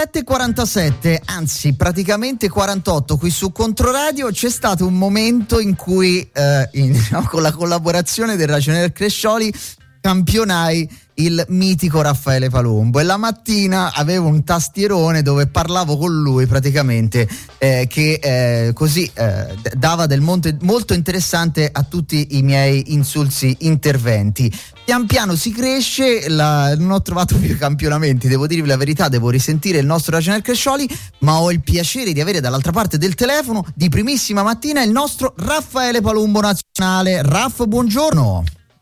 17:47, anzi praticamente 48 qui su Controradio. C'è stato un momento in cui con la collaborazione del ragionier Crescioli campionai il mitico Raffaele Palumbo, e la mattina avevo un tastierone dove parlavo con lui praticamente, che così dava del molto interessante a tutti i miei insulsi interventi. Pian piano si cresce, non ho trovato più i campionamenti, devo dirvi la verità, devo risentire il nostro ragionier Crescioli, ma ho il piacere di avere dall'altra parte del telefono di primissima mattina il nostro Raffaele Palumbo nazionale. Raff, buongiorno.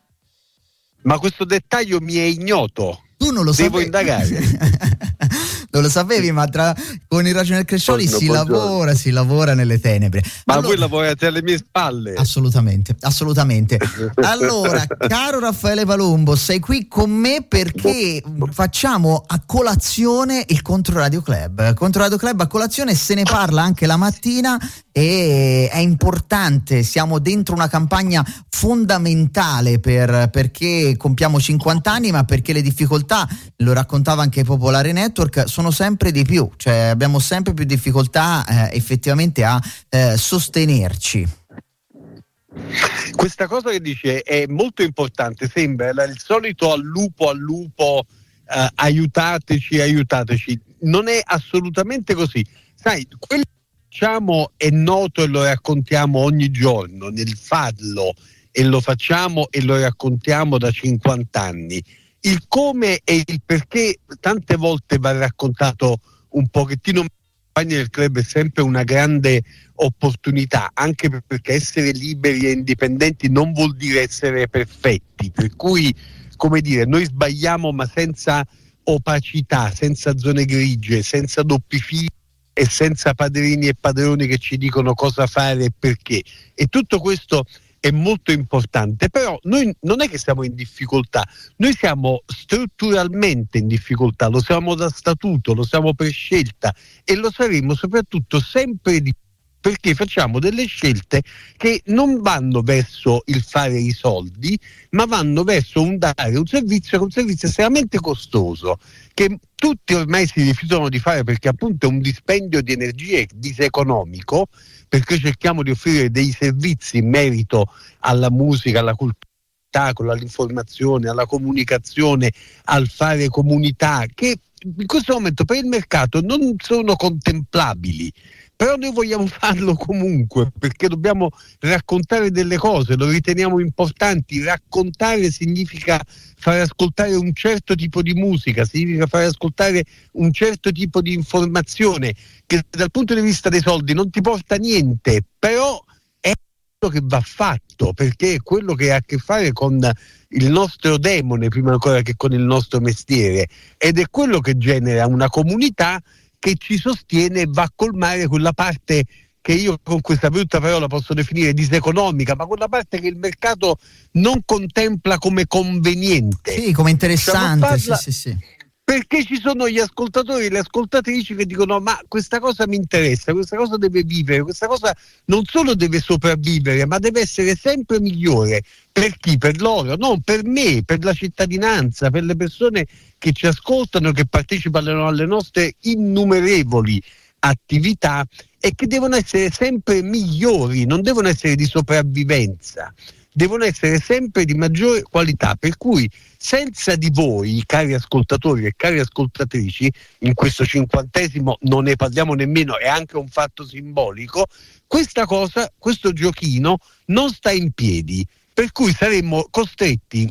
Ma questo dettaglio mi è ignoto. Tu non lo sapevi. Devo indagare. Non lo sapevi, ma con il ragionier Crescioli si lavora nelle tenebre. Ma allora, voi lavorate alle mie spalle. Assolutamente. Allora, caro Raffaele Palumbo, sei qui con me perché facciamo a colazione il Controradio Club. Controradio Club a colazione, se ne parla anche la mattina e è importante. Siamo dentro una campagna fondamentale perché compiamo 50 anni, ma perché le difficoltà, lo raccontava anche Popolare Network, sono sempre di più, cioè abbiamo sempre più difficoltà effettivamente a sostenerci. Questa cosa che dice è molto importante, sembra il solito al lupo, aiutateci, non è assolutamente così. Sai, quello che facciamo è noto e lo raccontiamo ogni giorno, nel farlo, e lo facciamo e lo raccontiamo da 50 anni. Il come e il perché tante volte va raccontato un pochettino. La campagna del club è sempre una grande opportunità, anche perché essere liberi e indipendenti non vuol dire essere perfetti, per cui, come dire, noi sbagliamo ma senza opacità, senza zone grigie, senza doppi fili e senza padrini e padroni che ci dicono cosa fare e perché, e tutto questo è molto importante. Però noi non è che siamo in difficoltà, noi siamo strutturalmente in difficoltà, lo siamo da statuto, lo siamo per scelta e lo saremo soprattutto sempre di più, perché facciamo delle scelte che non vanno verso il fare i soldi, ma vanno verso dare un servizio che è un servizio estremamente costoso, che tutti ormai si rifiutano di fare perché appunto è un dispendio di energie diseconomico, perché cerchiamo di offrire dei servizi in merito alla musica, alla cultura, all'informazione, alla comunicazione, al fare comunità, che in questo momento per il mercato non sono contemplabili. Però noi vogliamo farlo comunque, perché dobbiamo raccontare delle cose, lo riteniamo importanti. Raccontare significa far ascoltare un certo tipo di musica, significa far ascoltare un certo tipo di informazione che dal punto di vista dei soldi non ti porta niente, però è quello che va fatto, perché è quello che ha a che fare con il nostro demone prima ancora che con il nostro mestiere, ed è quello che genera una comunità che ci sostiene e va a colmare quella parte che io con questa brutta parola posso definire diseconomica, ma quella parte che il mercato non contempla come conveniente. Sì, come interessante, sì. Perché ci sono gli ascoltatori e le ascoltatrici che dicono: ma questa cosa mi interessa, questa cosa deve vivere, questa cosa non solo deve sopravvivere, ma deve essere sempre migliore. Per chi? Per loro? No, per me, per la cittadinanza, per le persone che ci ascoltano, che partecipano alle nostre innumerevoli attività e che devono essere sempre migliori, non devono essere di sopravvivenza, devono essere sempre di maggiore qualità, per cui senza di voi, cari ascoltatori e cari ascoltatrici, in questo 50° non ne parliamo nemmeno, è anche un fatto simbolico, questa cosa, questo giochino non sta in piedi, per cui saremmo costretti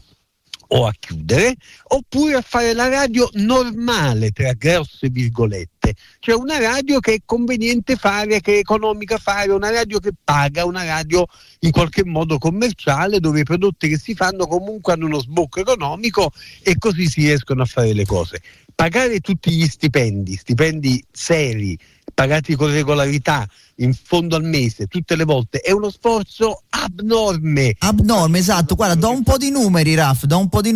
o a chiudere oppure a fare la radio normale, tra grosse virgolette, cioè una radio che è conveniente fare, che è economica fare, una radio che paga, una radio in qualche modo commerciale, dove i prodotti che si fanno comunque hanno uno sbocco economico e così si riescono a fare le cose. Pagare tutti gli stipendi seri, pagati con regolarità, in fondo al mese, tutte le volte, è uno sforzo abnorme, esatto. Guarda, do un po' di numeri, Raff,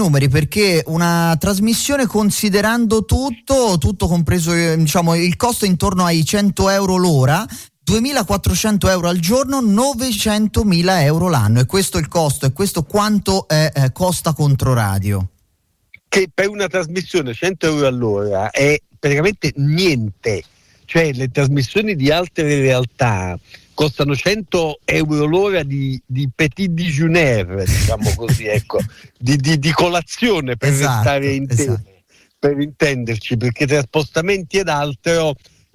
perché una trasmissione, considerando tutto compreso, diciamo, il costo intorno ai 100 euro l'ora, 2.400 euro al giorno, 900.000 euro l'anno, e questo è il costo, e questo quanto costa Controradio. Che per una trasmissione 100 euro all'ora è praticamente niente, cioè le trasmissioni di altre realtà costano 100 euro l'ora di petit déjeuner, diciamo così, ecco, di colazione per restare interi, per intenderci, perché tra spostamenti ed altro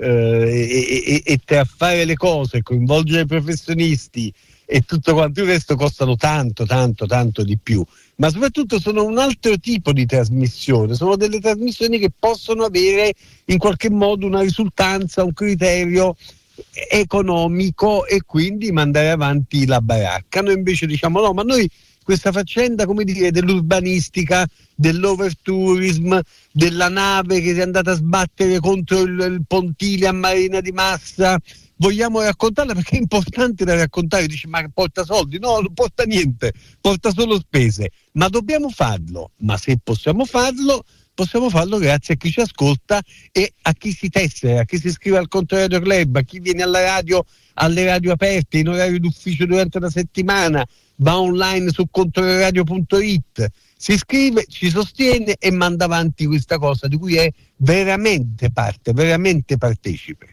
e tra fare le cose, coinvolgere i professionisti e tutto quanto il resto costano tanto di più, ma soprattutto sono un altro tipo di trasmissione, sono delle trasmissioni che possono avere in qualche modo una risultanza, un criterio economico e quindi mandare avanti la baracca. Noi invece diciamo no, ma noi questa faccenda, come dire, dell'urbanistica, dell'overtourism, della nave che si è andata a sbattere contro il pontile a Marina di Massa, vogliamo raccontarla perché è importante da raccontare. Dici, ma porta soldi? No, non porta niente, porta solo spese, ma dobbiamo farlo. Ma se possiamo farlo grazie a chi ci ascolta e a chi si tessera, a chi si iscrive al Controradio Club, a chi viene alla radio, alle radio aperte in orario d'ufficio durante la settimana, va online su controradio.it, si iscrive, ci sostiene e manda avanti questa cosa di cui è veramente parte, veramente partecipe.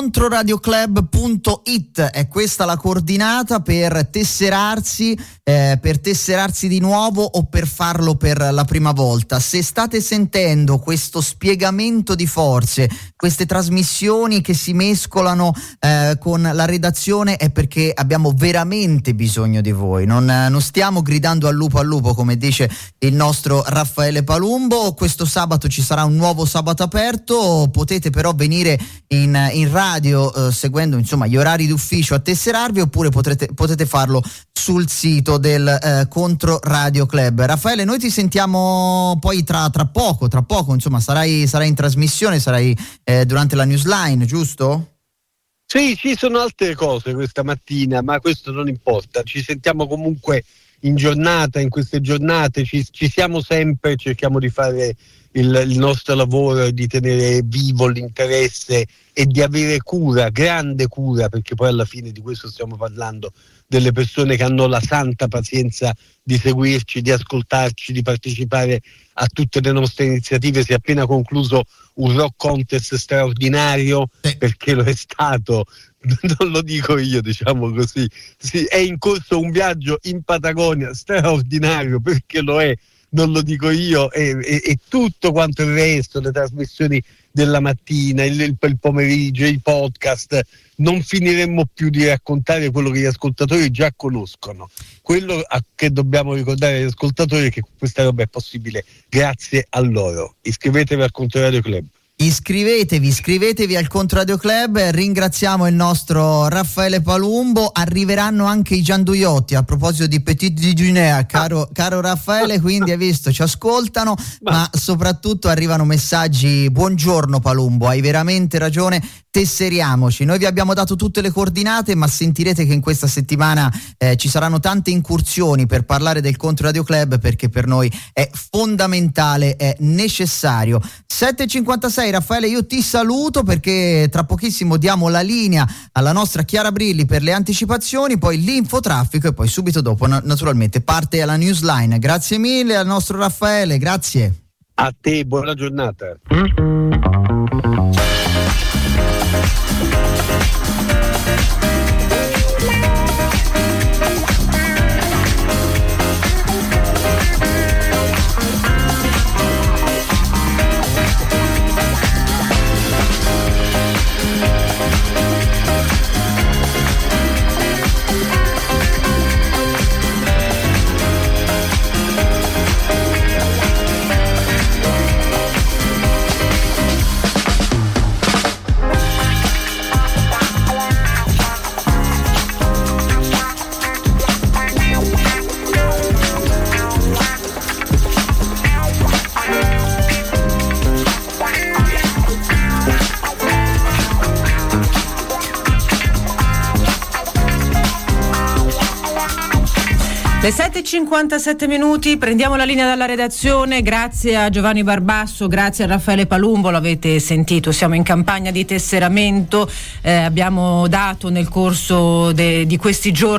Controradioclub.it è questa la coordinata per tesserarsi di nuovo o per farlo per la prima volta. Se state sentendo questo spiegamento di forze, queste trasmissioni che si mescolano con la redazione, è perché abbiamo veramente bisogno di voi. Non stiamo gridando al lupo come dice il nostro Raffaele Palumbo. Questo sabato ci sarà un nuovo sabato aperto, potete però venire in radio seguendo insomma gli orari d'ufficio a tesserarvi, oppure potete farlo sul sito del Controradio Club. Raffaele, noi ti sentiamo poi tra poco insomma sarai in trasmissione, sarai durante la Newsline, giusto? Sì, ci sono altre cose questa mattina, ma questo non importa, ci sentiamo comunque in giornata, in queste giornate ci siamo sempre, cerchiamo di fare il nostro lavoro e di tenere vivo l'interesse e di avere cura, grande cura, perché poi alla fine di questo stiamo parlando, delle persone che hanno la santa pazienza di seguirci, di ascoltarci, di partecipare a tutte le nostre iniziative. Si è appena concluso un rock contest straordinario, perché lo è stato, non lo dico io, diciamo così, è in corso un viaggio in Patagonia straordinario, perché lo è, non lo dico io, e tutto quanto il resto, le trasmissioni della mattina, il pomeriggio, i podcast, non finiremmo più di raccontare quello che gli ascoltatori già conoscono. Quello che dobbiamo ricordare agli ascoltatori è che questa roba è possibile grazie a loro. Iscrivetevi al Controradio Club. Iscrivetevi al Controradio Club. Ringraziamo il nostro Raffaele Palumbo. Arriveranno anche i gianduiotti a proposito di petit déjeuner, caro Raffaele, quindi hai visto, ci ascoltano, ma soprattutto arrivano messaggi: buongiorno Palumbo, hai veramente ragione, tesseriamoci. Noi vi abbiamo dato tutte le coordinate, ma sentirete che in questa settimana ci saranno tante incursioni per parlare del Controradio Club, perché per noi è fondamentale, è necessario. 7:56. Raffaele, io ti saluto perché tra pochissimo diamo la linea alla nostra Chiara Brilli per le anticipazioni, poi l'infotraffico e poi subito dopo naturalmente parte alla Newsline. Grazie mille al nostro Raffaele, grazie. A te, buona giornata. Le 7:57, prendiamo la linea dalla redazione. Grazie a Giovanni Barbasso, grazie a Raffaele Palumbo, l'avete sentito, siamo in campagna di tesseramento, abbiamo dato nel corso di questi giorni